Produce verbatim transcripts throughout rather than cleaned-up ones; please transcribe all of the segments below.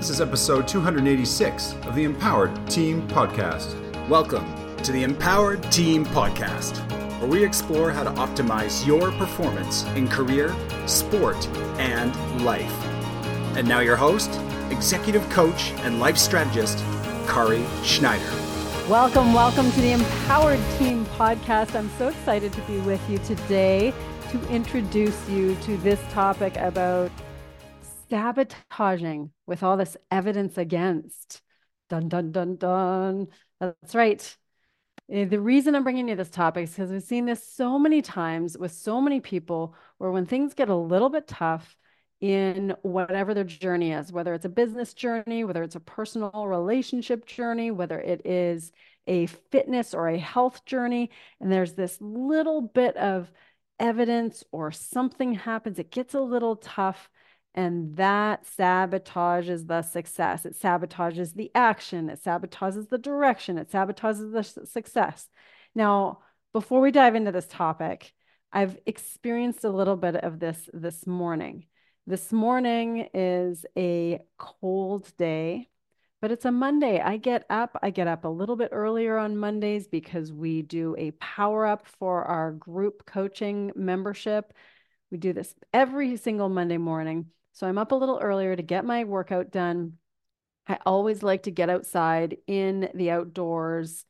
This is episode two hundred eighty-six of the Empowered Team Podcast. Welcome to the Empowered Team Podcast, where we explore how to optimize your performance in career, sport, and life. And now your host, executive coach and life strategist, Kari Schneider. Welcome, welcome to the Empowered Team Podcast. I'm so excited to be with you today to introduce you to this topic about sabotaging with all this evidence against. Dun, dun, dun, dun. That's right. The reason I'm bringing you this topic is because we've seen this so many times with so many people where when things get a little bit tough in whatever their journey is, whether it's a business journey, whether it's a personal relationship journey, whether it is a fitness or a health journey, and there's this little bit of evidence or something happens, it gets a little tough, and that sabotages the success. It sabotages the action. It sabotages the direction. It sabotages the success. Now, before we dive into this topic, I've experienced a little bit of this this morning. This morning is a cold day, but it's a Monday. I get up, I get up a little bit earlier on Mondays because we do a power up for our group coaching membership. We do this every single Monday morning. So I'm up a little earlier to get my workout done. I always like to get outside in the outdoors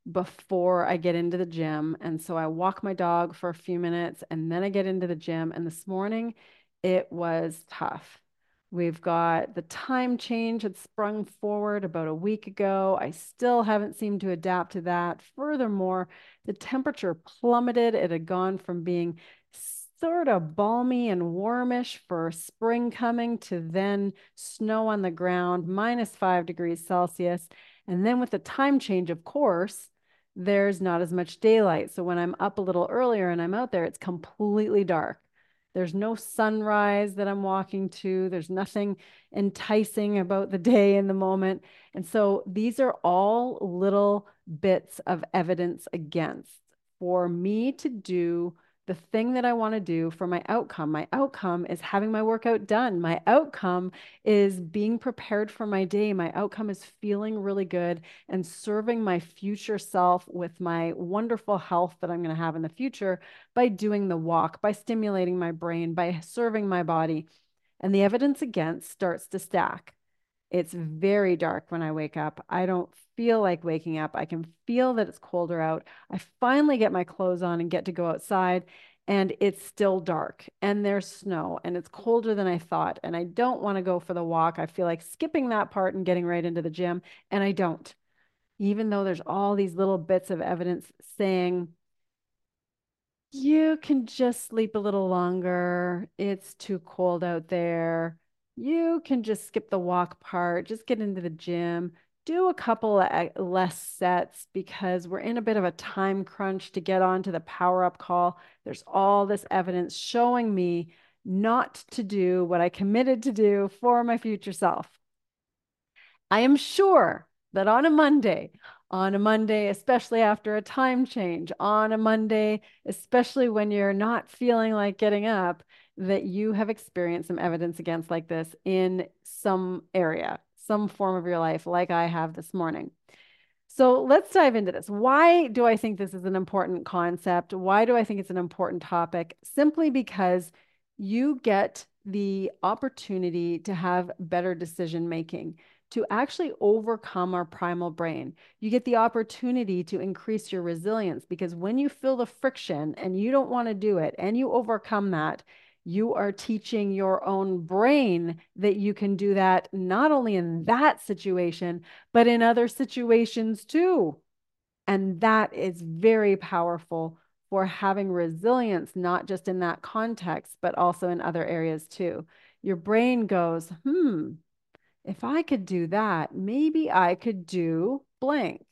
before I get into the gym. And so I walk my dog for a few minutes and then I get into the gym. And this morning, it was tough. We've got the time change had sprung forward about a week ago. I still haven't seemed to adapt to that. Furthermore, the temperature plummeted. It had gone from being sort of balmy and warmish for spring coming to then snow on the ground, minus five degrees Celsius. And then with the time change, of course, there's not as much daylight. So when I'm up a little earlier and I'm out there, it's completely dark. There's no sunrise that I'm walking to. There's nothing enticing about the day in the moment. And so these are all little bits of evidence against for me to do the thing that I want to do for my outcome. My outcome is having my workout done. My outcome is being prepared for my day. My outcome is feeling really good and serving my future self with my wonderful health that I'm going to have in the future by doing the walk, by stimulating my brain, by serving my body. And the evidence against starts to stack. It's very dark when I wake up. I don't feel like waking up. I can feel that it's colder out. I finally get my clothes on and get to go outside, and it's still dark and there's snow and it's colder than I thought. And I don't want to go for the walk. I feel like skipping that part and getting right into the gym, and I don't. Even though there's all these little bits of evidence saying, you can just sleep a little longer. It's too cold out there. You can just skip the walk part, just get into the gym, do a couple of less sets because we're in a bit of a time crunch to get onto the power up call. There's all this evidence showing me not to do what I committed to do for my future self. I am sure that on a Monday, on a Monday, especially after a time change, on a Monday, especially when you're not feeling like getting up, that you have experienced some evidence against like this in some area, some form of your life, like I have this morning. So let's dive into this. Why do I think this is an important concept? Why do I think it's an important topic? Simply because you get the opportunity to have better decision making, to actually overcome our primal brain. You get the opportunity to increase your resilience because when you feel the friction and you don't want to do it and you overcome that, you are teaching your own brain that you can do that not only in that situation, but in other situations too. And that is very powerful for having resilience, not just in that context, but also in other areas too. Your brain goes, hmm, if I could do that, maybe I could do blank.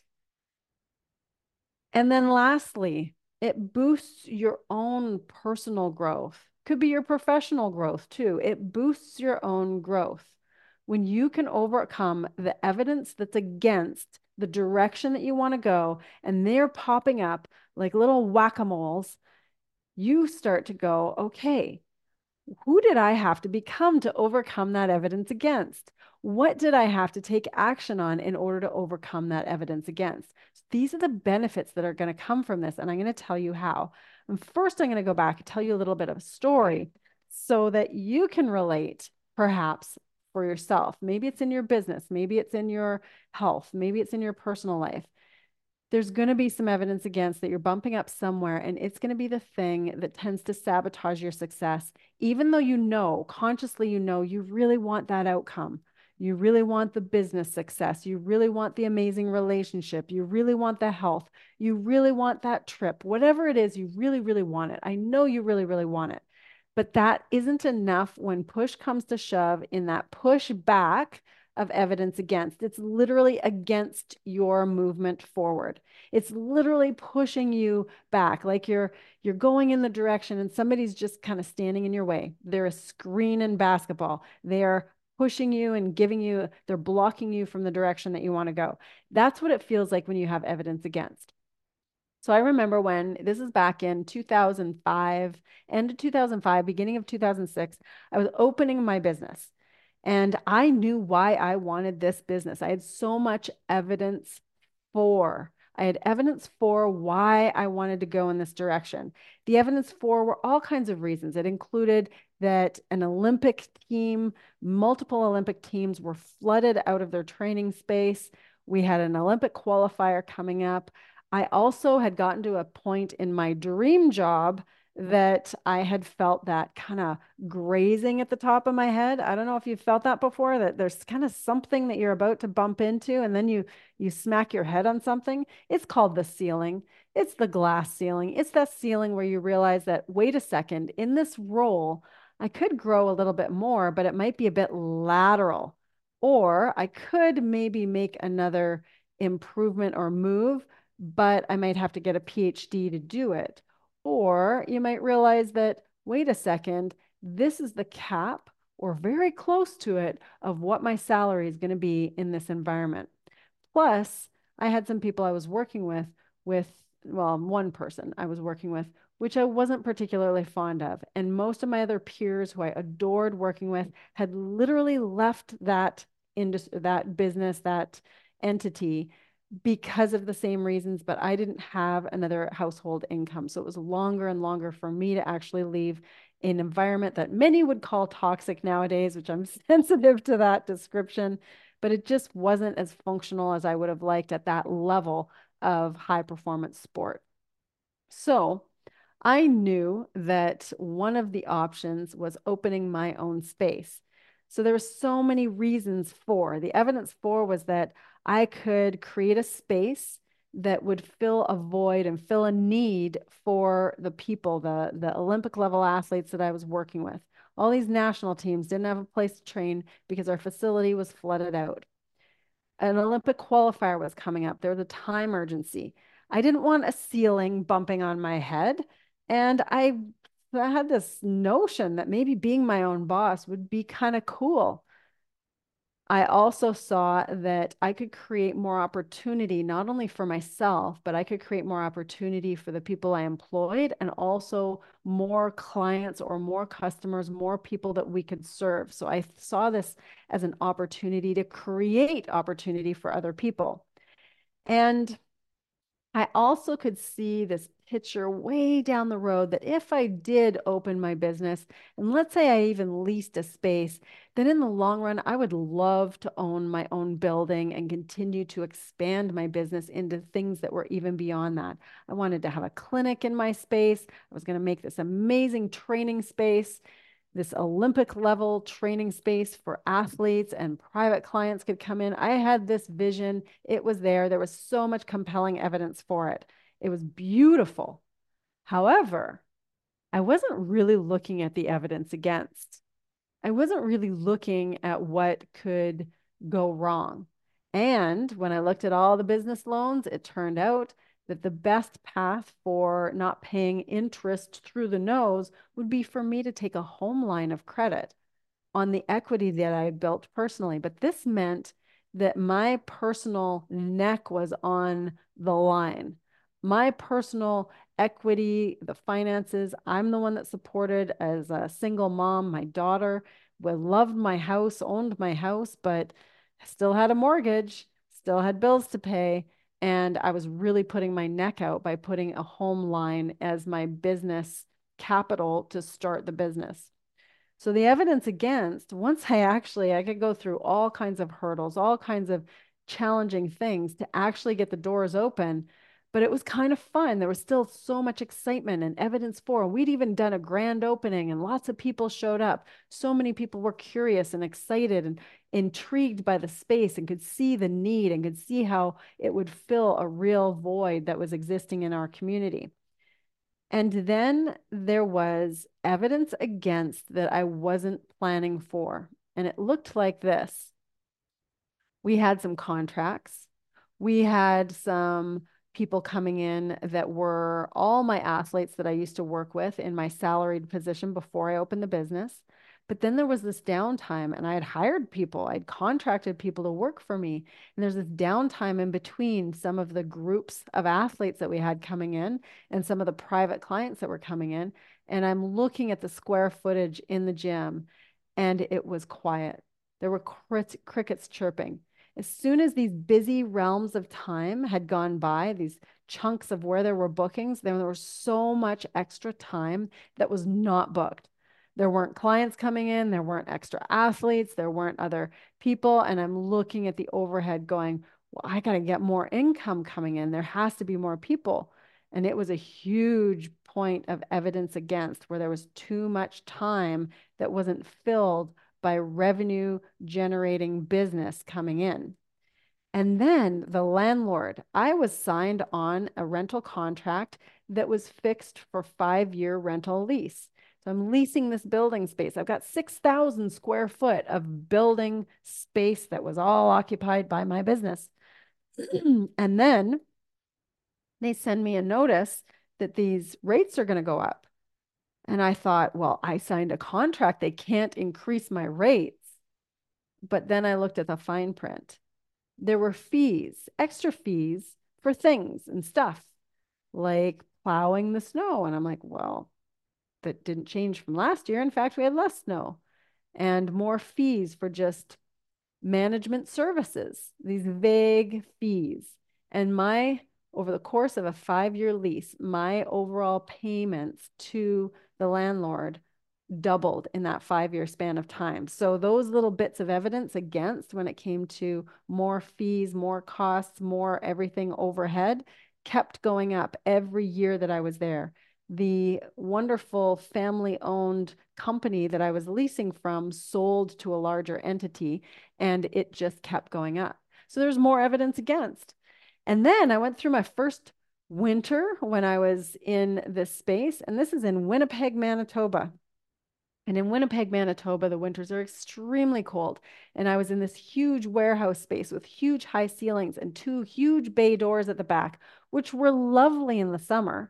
And then lastly, it boosts your own personal growth. Could be your professional growth too. It boosts your own growth. When you can overcome the evidence that's against the direction that you want to go, and they're popping up like little whack-a-moles, you start to go, okay, who did I have to become to overcome that evidence against? What did I have to take action on in order to overcome that evidence against? These are the benefits that are going to come from this, and I'm going to tell you how. And first, I'm going to go back and tell you a little bit of a story so that you can relate, perhaps, for yourself. Maybe it's in your business, maybe it's in your health, maybe it's in your personal life. There's going to be some evidence against that you're bumping up somewhere, and it's going to be the thing that tends to sabotage your success, even though you know, consciously, you know, you really want that outcome. You really want the business success. You really want the amazing relationship. You really want the health. You really want that trip. Whatever it is, you really, really want it. I know you really, really want it. But that isn't enough when push comes to shove in that push back of evidence against. It's literally against your movement forward. It's literally pushing you back, like you're you're going in the direction and somebody's just kind of standing in your way. They're a screen in basketball. They're pushing you and giving you, they're blocking you from the direction that you want to go. That's what it feels like when you have evidence against. So I remember when, this is back in two thousand five, end of two thousand five, beginning of two thousand six, I was opening my business. And I knew why I wanted this business. I had so much evidence for. I had evidence for why I wanted to go in this direction. The evidence for were all kinds of reasons. It included that an Olympic team, multiple Olympic teams were flooded out of their training space. We had an Olympic qualifier coming up. I also had gotten to a point in my dream job that I had felt that kind of grazing at the top of my head. I don't know if you've felt that before, that there's kind of something that you're about to bump into and then you you smack your head on something. It's called the ceiling. It's the glass ceiling. It's that ceiling where you realize that, wait a second, in this role, I could grow a little bit more, but it might be a bit lateral. Or I could maybe make another improvement or move, but I might have to get a P H D to do it. Or you might realize that, wait a second, this is the cap or very close to it of what my salary is going to be in this environment. Plus, I had some people I was working with, with, well, one person I was working with, which I wasn't particularly fond of. And most of my other peers who I adored working with had literally left that industry, that business, that entity because of the same reasons, but I didn't have another household income. So it was longer and longer for me to actually leave an environment that many would call toxic nowadays, which I'm sensitive to that description, but it just wasn't as functional as I would have liked at that level of high performance sport. So I knew that one of the options was opening my own space. So there were so many reasons for. The evidence for was that I could create a space that would fill a void and fill a need for the people, the, the Olympic level athletes that I was working with. All these national teams didn't have a place to train because our facility was flooded out. An Olympic qualifier was coming up. There was a time urgency. I didn't want a ceiling bumping on my head. And I, I had this notion that maybe being my own boss would be kind of cool. I also saw that I could create more opportunity, not only for myself, but I could create more opportunity for the people I employed and also more clients or more customers, more people that we could serve. So I saw this as an opportunity to create opportunity for other people. And I also could see this picture way down the road that if I did open my business, and let's say I even leased a space, then in the long run, I would love to own my own building and continue to expand my business into things that were even beyond that. I wanted to have a clinic in my space. I was going to make this amazing training space, this Olympic level training space for athletes and private clients could come in. I had this vision. It was there. There was so much compelling evidence for it. It was beautiful. However, I wasn't really looking at the evidence against. I wasn't really looking at what could go wrong. And when I looked at all the business loans, it turned out that the best path for not paying interest through the nose would be for me to take a home line of credit on the equity that I had built personally. But this meant that my personal neck was on the line. My personal equity, the finances, I'm the one that supported as a single mom, my daughter, loved my house, owned my house, but still had a mortgage, still had bills to pay. And I was really putting my neck out by putting a home line as my business capital to start the business. So the evidence against, once I actually, I could go through all kinds of hurdles, all kinds of challenging things to actually get the doors open, but it was kind of fun. There was still so much excitement and evidence for, and we'd even done a grand opening and lots of people showed up. So many people were curious and excited and intrigued by the space and could see the need and could see how it would fill a real void that was existing in our community. And then there was evidence against that I wasn't planning for. And it looked like this. We had some contracts. We had some people coming in that were all my athletes that I used to work with in my salaried position before I opened the business. But then there was this downtime, and I had hired people, I'd contracted people to work for me. And there's this downtime in between some of the groups of athletes that we had coming in and some of the private clients that were coming in. And I'm looking at the square footage in the gym, and it was quiet. There were crickets chirping. As soon as these busy realms of time had gone by, these chunks of where there were bookings, there was so much extra time that was not booked. There weren't clients coming in, there weren't extra athletes, there weren't other people. And I'm looking at the overhead going, well, I got to get more income coming in. There has to be more people. And it was a huge point of evidence against, where there was too much time that wasn't filled by revenue generating business coming in. And then the landlord, I was signed on a rental contract that was fixed for five-year rental lease. So I'm leasing this building space. I've got six thousand square foot of building space that was all occupied by my business. And then they send me a notice that these rates are going to go up. And I thought, well, I signed a contract. They can't increase my rates. But then I looked at the fine print. There were fees, extra fees for things and stuff like plowing the snow. And I'm like, well, that didn't change from last year. In fact, we had less snow, and more fees for just management services, these vague fees. And my, over the course of a five-year lease, my overall payments to the landlord doubled in that five-year span of time. So those little bits of evidence against, when it came to more fees, more costs, more everything overhead, kept going up every year that I was there. The wonderful family-owned company that I was leasing from sold to a larger entity, and it just kept going up. So there's more evidence against. And then I went through my first winter when I was in this space, and this is in Winnipeg, Manitoba. And in Winnipeg, Manitoba, the winters are extremely cold. And I was in this huge warehouse space with huge high ceilings and two huge bay doors at the back, which were lovely in the summer.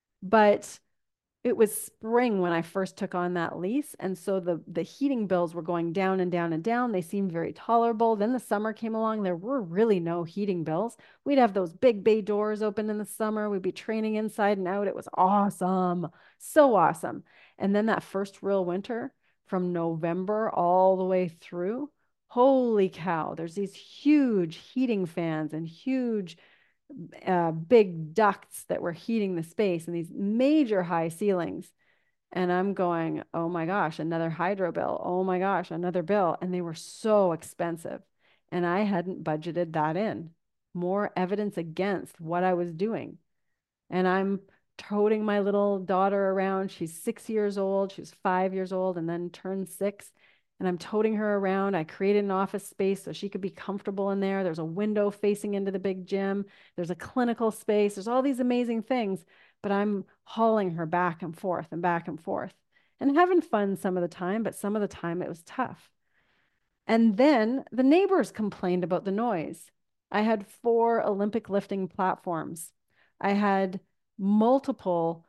But it was spring when I first took on that lease. And so the, the heating bills were going down and down and down. They seemed very tolerable. Then the summer came along. There were really no heating bills. We'd have those big bay doors open in the summer. We'd be training inside and out. It was awesome. So awesome. And then that first real winter from November all the way through, holy cow, there's these huge heating fans and huge Uh, big ducts that were heating the space and these major high ceilings. And I'm going, oh my gosh, another hydro bill. Oh my gosh, another bill. And they were so expensive. And I hadn't budgeted that in. More evidence against what I was doing. And I'm toting my little daughter around. She's six years old. She was five years old and then turned six. And I'm toting her around. I created an office space so she could be comfortable in there. There's a window facing into the big gym. There's a clinical space. There's all these amazing things, but I'm hauling her back and forth and back and forth and having fun some of the time, but some of the time it was tough. And then the neighbors complained about the noise. I had four Olympic lifting platforms. I had multiple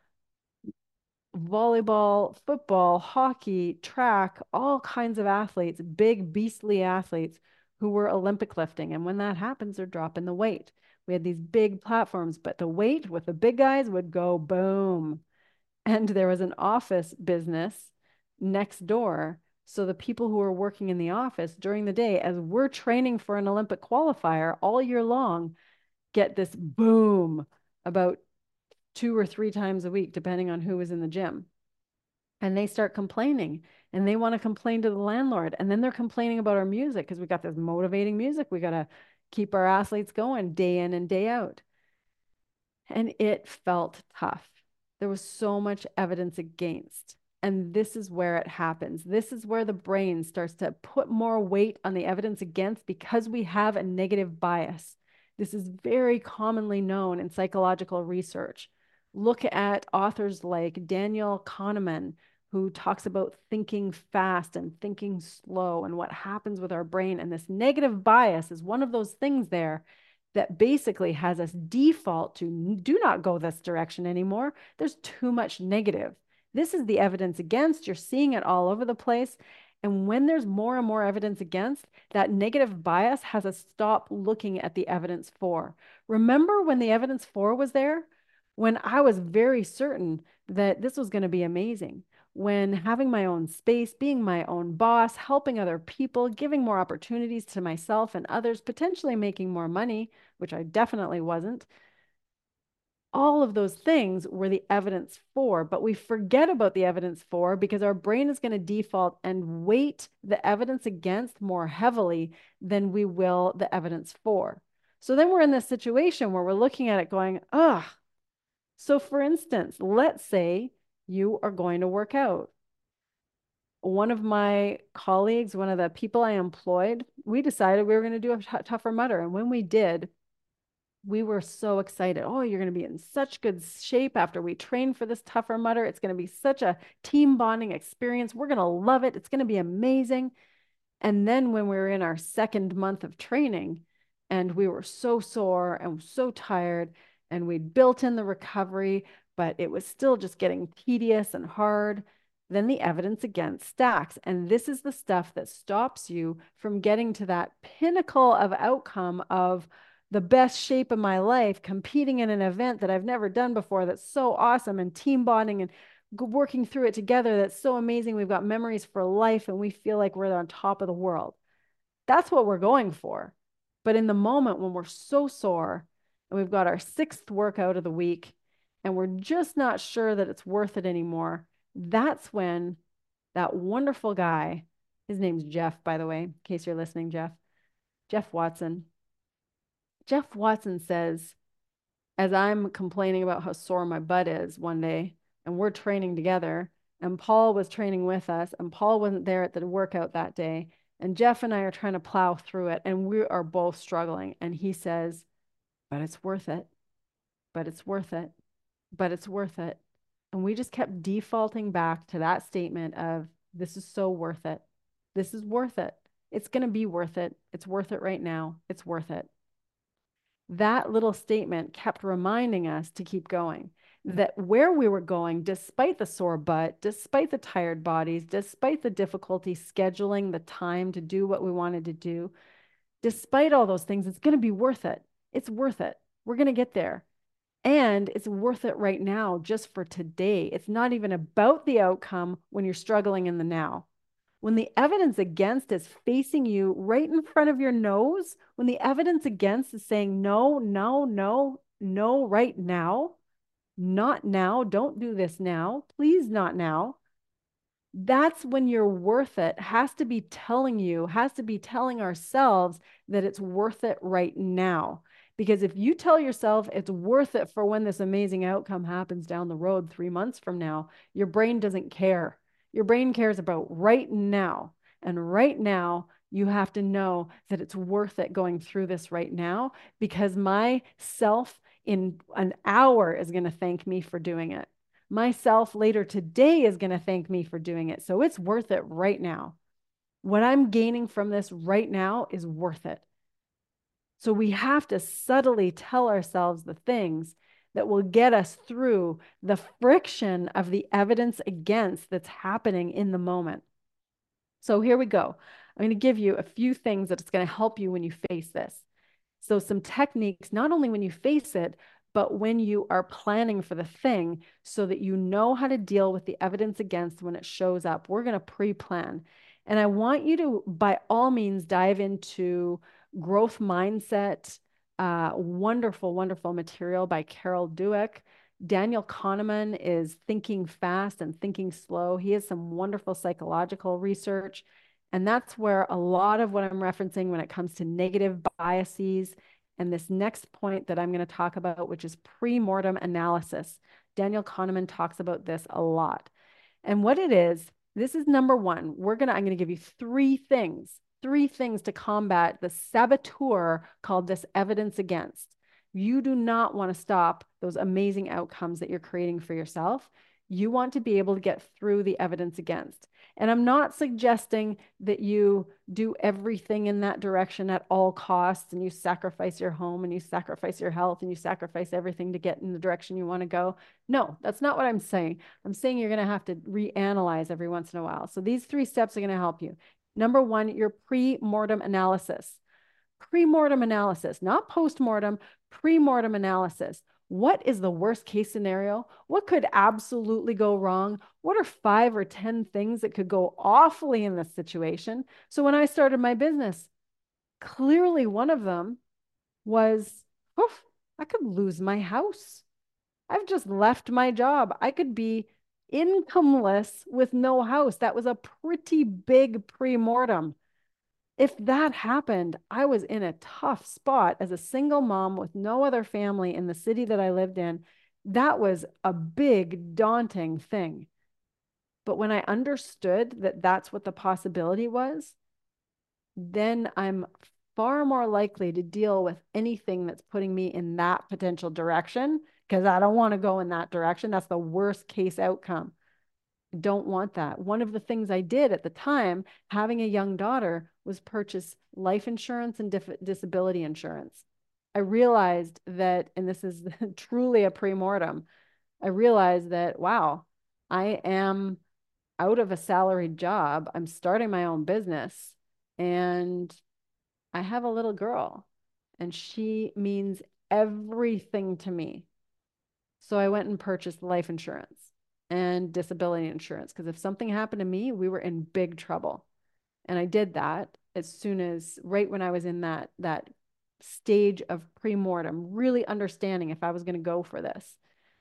volleyball, football, hockey, track, all kinds of athletes, big beastly athletes who were Olympic lifting. And when that happens, they're dropping the weight. We had these big platforms, but the weight with the big guys would go boom. And there was an office business next door. So the people who are working in the office during the day, as we're training for an Olympic qualifier all year long, get this boom about two or three times a week, depending on who is in the gym. And they start complaining, and they want to complain to the landlord. And then they're complaining about our music because we got this motivating music. We got to keep our athletes going day in and day out. And it felt tough. There was so much evidence against. And this is where it happens. This is where the brain starts to put more weight on the evidence against because we have a negative bias. This is very commonly known in psychological research. Look at authors like Daniel Kahneman, who talks about thinking fast and thinking slow and what happens with our brain. And this negative bias is one of those things there that basically has us default to do not go this direction anymore. There's too much negative. This is the evidence against. You're seeing it all over the place. And when there's more and more evidence against, that negative bias has us stop looking at the evidence for. Remember when the evidence for was there? When I was very certain that this was going to be amazing. When having my own space, being my own boss, helping other people, giving more opportunities to myself and others, potentially making more money, which I definitely wasn't. All of those things were the evidence for, but we forget about the evidence for because our brain is going to default and weight the evidence against more heavily than we will the evidence for. So then we're in this situation where we're looking at it going, ugh. So for instance, let's say you are going to work out. One of my colleagues, one of the people I employed, we decided we were going to do a t- Tougher Mudder. And when we did, we were so excited. Oh, you're going to be in such good shape after we train for this Tougher Mudder. It's going to be such a team bonding experience. We're going to love it. It's going to be amazing. And then when we were in our second month of training and we were so sore and so tired and we'd built in the recovery, but it was still just getting tedious and hard, then the evidence against stacks. And this is the stuff that stops you from getting to that pinnacle of outcome of the best shape of my life, competing in an event that I've never done before that's so awesome, and team bonding and working through it together that's so amazing. We've got memories for life and we feel like we're on top of the world. That's what we're going for. But in the moment when we're so sore and we've got our sixth workout of the week and we're just not sure that it's worth it anymore, that's when that wonderful guy, his name's Jeff, by the way, in case you're listening, Jeff, Jeff Watson. Jeff Watson says, as I'm complaining about how sore my butt is one day, and we're training together, and Paul was training with us, and Paul wasn't there at the workout that day, and Jeff and I are trying to plow through it, and we are both struggling. And he says, but it's worth it, but it's worth it, but it's worth it. And we just kept defaulting back to that statement of, this is so worth it. This is worth it. It's going to be worth it. It's worth it right now. It's worth it. That little statement kept reminding us to keep going, that where we were going, despite the sore butt, despite the tired bodies, despite the difficulty scheduling the time to do what we wanted to do, despite all those things, it's going to be worth it. It's worth it. We're going to get there. And it's worth it right now, just for today. It's not even about the outcome when you're struggling in the now. When the evidence against is facing you right in front of your nose, when the evidence against is saying, no, no, no, no, right now, not now, don't do this now, please not now. That's when you're worth it, has to be telling you, has to be telling ourselves that it's worth it right now. Because if you tell yourself it's worth it for when this amazing outcome happens down the road three months from now, your brain doesn't care. Your brain cares about right now. And right now, you have to know that it's worth it going through this right now, because my self in an hour is going to thank me for doing it. Myself later today is going to thank me for doing it. So it's worth it right now. What I'm gaining from this right now is worth it. So we have to subtly tell ourselves the things that will get us through the friction of the evidence against that's happening in the moment. So here we go. I'm going to give you a few things that's going to help you when you face this. So some techniques, not only when you face it, but when you are planning for the thing, so that you know how to deal with the evidence against when it shows up. We're going to pre-plan. And I want you to, by all means, dive into Growth Mindset, uh, wonderful, wonderful material by Carol Dweck. Daniel Kahneman is Thinking Fast and Thinking Slow. He has some wonderful psychological research. And that's where a lot of what I'm referencing when it comes to negative biases and this next point that I'm going to talk about, which is pre-mortem analysis. Daniel Kahneman talks about this a lot. And what it is, this is number one. We're going to, I'm going to give you three things, three things to combat the saboteur called this evidence against. You do not want to stop those amazing outcomes that you're creating for yourself. You want to be able to get through the evidence against. And I'm not suggesting that you do everything in that direction at all costs and you sacrifice your home and you sacrifice your health and you sacrifice everything to get in the direction you want to go. No, that's not what I'm saying. I'm saying you're going to have to reanalyze every once in a while. So these three steps are going to help you. Number one, your pre-mortem analysis. Pre-mortem analysis, not post-mortem, pre-mortem analysis. What is the worst case scenario? What could absolutely go wrong? What are five or ten things that could go awfully in this situation? So when I started my business, clearly one of them was, oof, I could lose my house. I've just left my job. I could be incomeless with no house. That was a pretty big pre-mortem. If that happened, I was in a tough spot as a single mom with no other family in the city that I lived in. That was a big, daunting thing. But when I understood that that's what the possibility was, then I'm far more likely to deal with anything that's putting me in that potential direction, because I don't want to go in that direction. That's the worst case outcome. Don't want that. One of the things I did at the time, having a young daughter, was purchase life insurance and disability insurance. I realized that, and this is truly a pre-mortem, I realized that, wow, I am out of a salaried job. I'm starting my own business and I have a little girl and she means everything to me. So I went and purchased life insurance and disability insurance, because if something happened to me, we were in big trouble. And I did that as soon as, right when I was in that, that stage of pre-mortem, really understanding if I was going to go for this.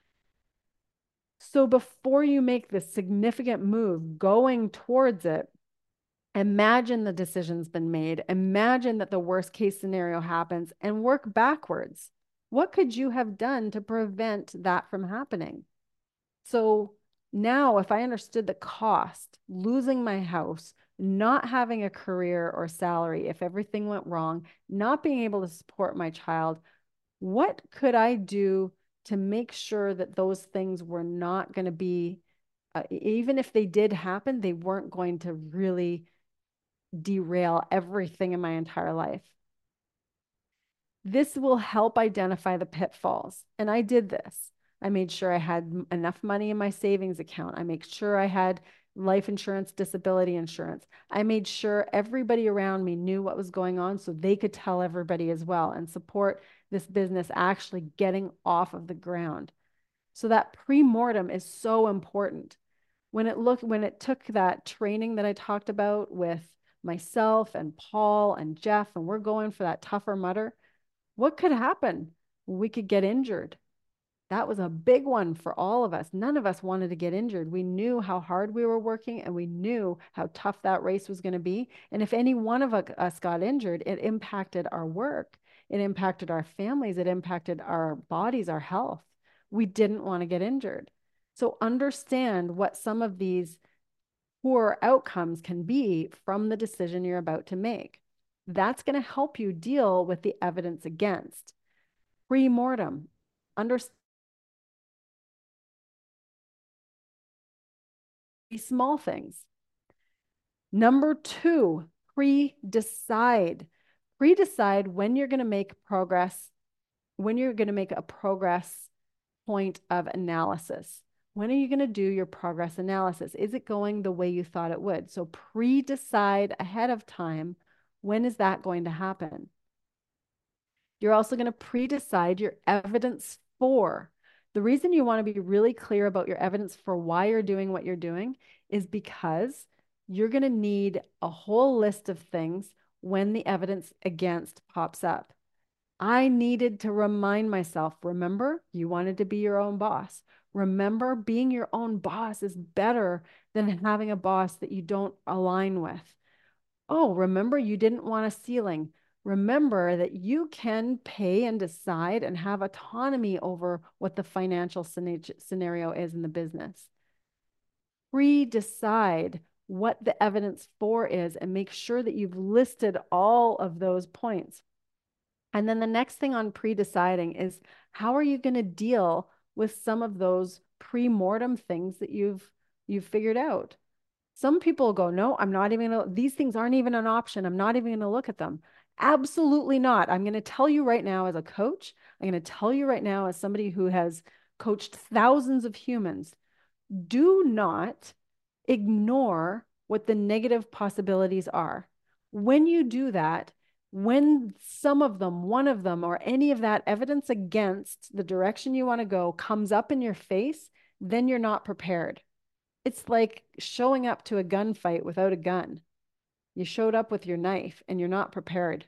So before you make this significant move going towards it, imagine the decision's been made. Imagine that the worst case scenario happens and work backwards. What could you have done to prevent that from happening? So now, if I understood the cost, losing my house, not having a career or salary, if everything went wrong, not being able to support my child, what could I do to make sure that those things were not going to be, uh, even if they did happen, they weren't going to really derail everything in my entire life? This will help identify the pitfalls. And I did this. I made sure I had enough money in my savings account. I made sure I had life insurance, disability insurance. I made sure everybody around me knew what was going on so they could tell everybody as well and support this business actually getting off of the ground. So that pre-mortem is so important. When it looked, when it took that training that I talked about with myself and Paul and Jeff, and we're going for that Tougher Mudder, what could happen? We could get injured. That was a big one for all of us. None of us wanted to get injured. We knew how hard we were working and we knew how tough that race was going to be. And if any one of us got injured, it impacted our work. It impacted our families. It impacted our bodies, our health. We didn't want to get injured. So understand what some of these poor outcomes can be from the decision you're about to make. That's going to help you deal with the evidence against. Pre-mortem, understand small things. Number two, pre-decide. Pre-decide when you're going to make progress, when you're going to make a progress point of analysis. When are you going to do your progress analysis? Is it going the way you thought it would? So pre-decide ahead of time, when is that going to happen? You're also going to pre-decide your evidence for. The reason you want to be really clear about your evidence for why you're doing what you're doing is because you're going to need a whole list of things when the evidence against pops up. I needed to remind myself, remember, you wanted to be your own boss. Remember, being your own boss is better than having a boss that you don't align with. Oh, remember, you didn't want a ceiling. Remember that you can pay and decide and have autonomy over what the financial scenario is in the business. Pre-decide what the evidence for is and make sure that you've listed all of those points. And then the next thing on pre-deciding is, how are you going to deal with some of those pre-mortem things that you've you've figured out? Some people go, no, I'm not even gonna, these things aren't even an option. I'm not even going to look at them. Absolutely not. I'm going to tell you right now as a coach, I'm going to tell you right now as somebody who has coached thousands of humans, do not ignore what the negative possibilities are. When you do that, when some of them, one of them, or any of that evidence against the direction you want to go comes up in your face, then you're not prepared. It's like showing up to a gunfight without a gun. You showed up with your knife and you're not prepared.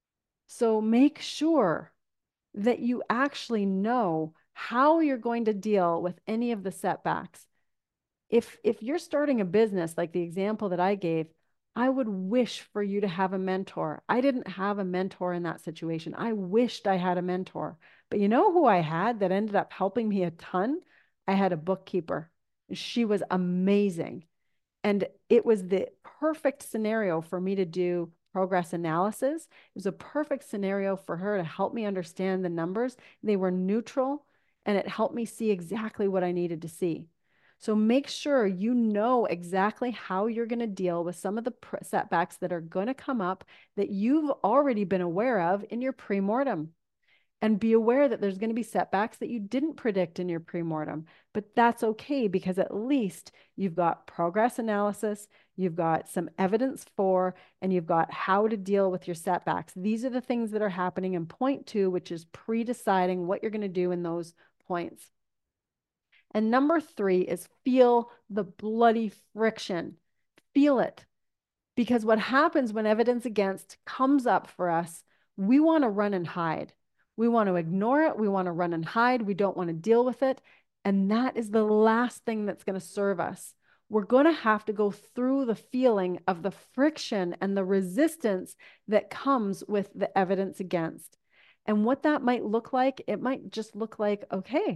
So make sure that you actually know how you're going to deal with any of the setbacks. If, if you're starting a business, like the example that I gave, I would wish for you to have a mentor. I didn't have a mentor in that situation. I wished I had a mentor. But you know who I had that ended up helping me a ton? I had a bookkeeper. She was amazing. And it was the perfect scenario for me to do progress analysis. It was a perfect scenario for her to help me understand the numbers. They were neutral, and it helped me see exactly what I needed to see. So make sure you know exactly how you're going to deal with some of the setbacks that are going to come up that you've already been aware of in your pre-mortem. And be aware that there's going to be setbacks that you didn't predict in your pre-mortem, but that's okay, because at least you've got progress analysis, you've got some evidence for, and you've got how to deal with your setbacks. These are the things that are happening in point two, which is pre-deciding what you're going to do in those points. And number three is feel the bloody friction. Feel it. Because what happens when evidence against comes up for us, we want to run and hide. We want to ignore it. We want to run and hide. We don't want to deal with it. And that is the last thing that's going to serve us. We're going to have to go through the feeling of the friction and the resistance that comes with the evidence against. And what that might look like, it might just look like, okay,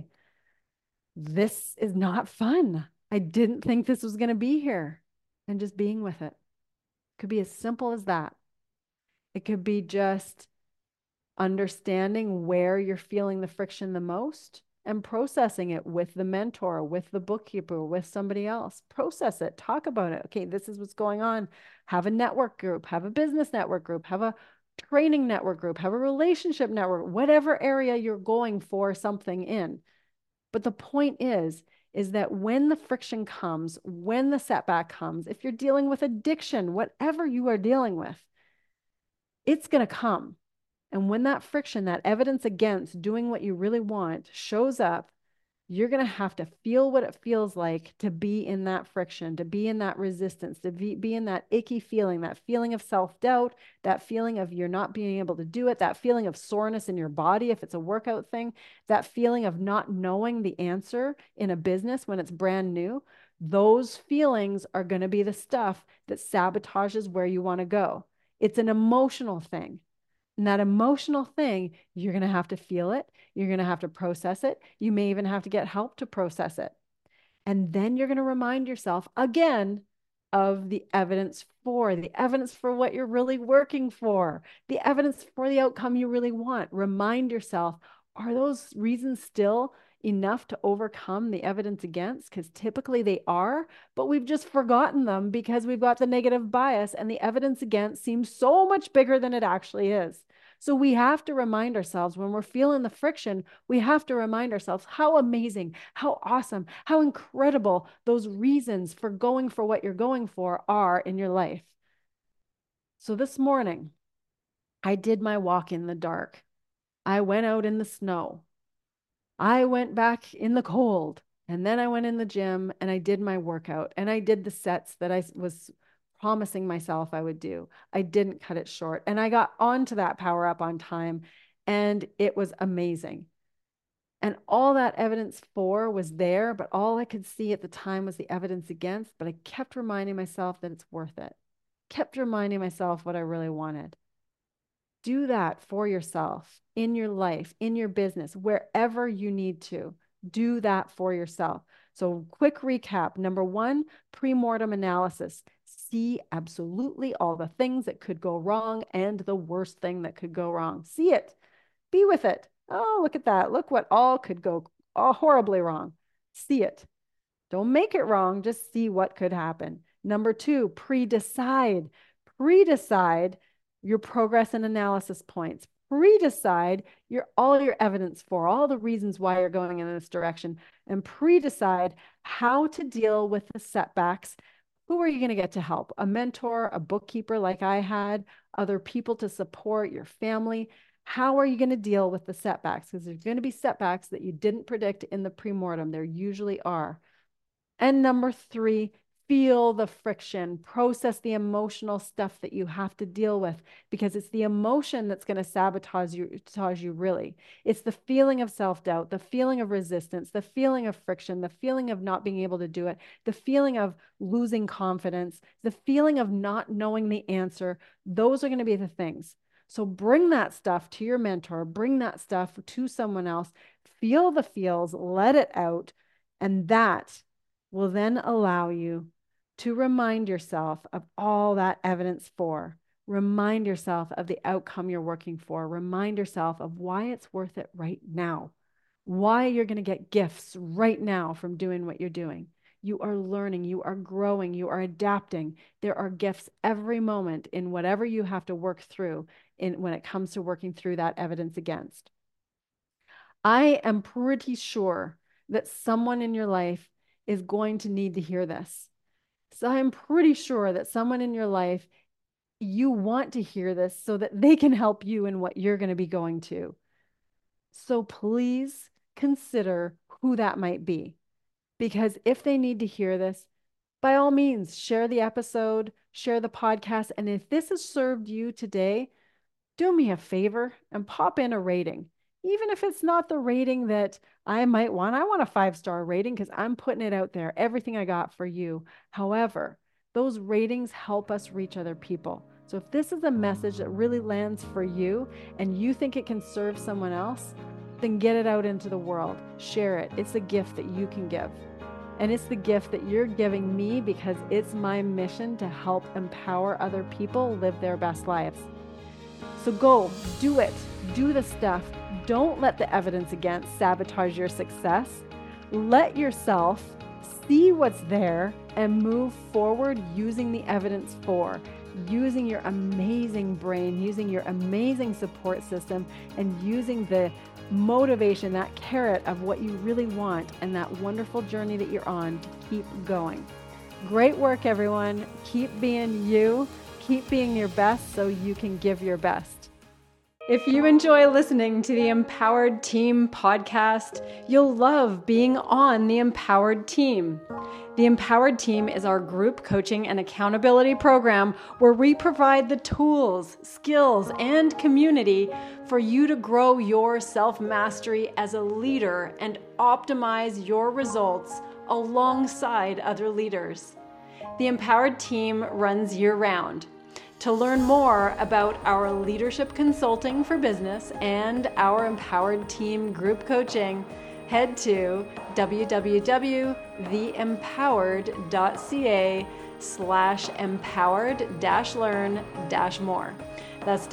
this is not fun. I didn't think this was going to be here. And just being with it. Could be as simple as that. It could be just understanding where you're feeling the friction the most and processing it with the mentor, with the bookkeeper, with somebody else. Process it, talk about it. Okay, this is what's going on. Have a network group, have a business network group, have a training network group, have a relationship network, whatever area you're going for something in. But the point is, is that when the friction comes, when the setback comes, if you're dealing with addiction, whatever you are dealing with, it's going to come. And when that friction, that evidence against doing what you really want shows up, you're going to have to feel what it feels like to be in that friction, to be in that resistance, to be, be in that icky feeling, that feeling of self-doubt, that feeling of you're not being able to do it, that feeling of soreness in your body if it's a workout thing, that feeling of not knowing the answer in a business when it's brand new. Those feelings are going to be the stuff that sabotages where you want to go. It's an emotional thing. And that emotional thing, you're going to have to feel it. You're going to have to process it. You may even have to get help to process it. And then you're going to remind yourself again of the evidence for, the evidence for what you're really working for, the evidence for the outcome you really want. Remind yourself, are those reasons still enough to overcome the evidence against? Because typically they are, but we've just forgotten them because we've got the negative bias, and the evidence against seems so much bigger than it actually is. So we have to remind ourselves when we're feeling the friction, we have to remind ourselves how amazing, how awesome, how incredible those reasons for going for what you're going for are in your life. So this morning, I did my walk in the dark. I went out in the snow. I went back in the cold, and then I went in the gym and I did my workout, and I did the sets that I was promising myself I would do. I didn't cut it short. And I got onto that power up on time, and it was amazing. And all that evidence for was there, but all I could see at the time was the evidence against. But I kept reminding myself that it's worth it. Kept reminding myself what I really wanted. Do that for yourself in your life, in your business, wherever you need to. Do that for yourself. So quick recap. Number one, pre-mortem analysis. See absolutely all the things that could go wrong and the worst thing that could go wrong. See it. Be with it. Oh, look at that. Look what all could go all horribly wrong. See it. Don't make it wrong. Just see what could happen. Number two, pre-decide. Pre-decide your progress and analysis points. Pre-decide your all your evidence for all the reasons why you're going in this direction, and pre-decide how to deal with the setbacks. Who are you going to get to help? A mentor, a bookkeeper like I had, other people to support, your family. How are you going to deal with the setbacks? Because there's going to be setbacks that you didn't predict in the pre-mortem. There usually are. And number three, feel the friction, process the emotional stuff that you have to deal with, because it's the emotion that's going to sabotage you, sabotage you really. It's the feeling of self-doubt, the feeling of resistance, the feeling of friction, the feeling of not being able to do it, the feeling of losing confidence, the feeling of not knowing the answer. Those are going to be the things. So bring that stuff to your mentor, bring that stuff to someone else, feel the feels, let it out, and that will then allow you to remind yourself of all that evidence for. Remind yourself of the outcome you're working for. Remind yourself of why it's worth it right now, why you're going to get gifts right now from doing what you're doing. You are learning, you are growing, you are adapting. There are gifts every moment in whatever you have to work through in when it comes to working through that evidence against. I am pretty sure that someone in your life is going to need to hear this. So I'm pretty sure that someone in your life, you want to hear this so that they can help you in what you're going to be going to. So please consider who that might be. Because if they need to hear this, by all means, share the episode, share the podcast. And if this has served you today, do me a favor and pop in a rating. Even if it's not the rating that I might want. I want a five-star rating because I'm putting it out there, everything I got for you. However, those ratings help us reach other people. So if this is a message that really lands for you and you think it can serve someone else, then get it out into the world. Share it. It's a gift that you can give. And it's the gift that you're giving me because it's my mission to help empower other people live their best lives. So go, do it. Do the stuff. Don't let the evidence against sabotage your success. Let yourself see what's there and move forward using the evidence for, using your amazing brain, using your amazing support system, and using the motivation, that carrot of what you really want and that wonderful journey that you're on to keep going. Great work, everyone. Keep being you. Keep being your best so you can give your best. If you enjoy listening to the Empowered Team podcast, you'll love being on the Empowered Team. The Empowered Team is our group coaching and accountability program where we provide the tools, skills, and community for you to grow your self-mastery as a leader and optimize your results alongside other leaders. The Empowered Team runs year-round. To learn more about our leadership consulting for business and our Empowered Team group coaching, head to www.theempowered.ca slash empowered dash learn dash more. That's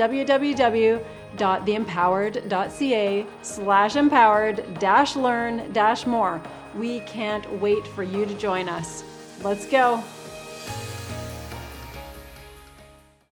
www.theempowered.ca slash empowered dash learn dash more. We can't wait for you to join us. Let's go.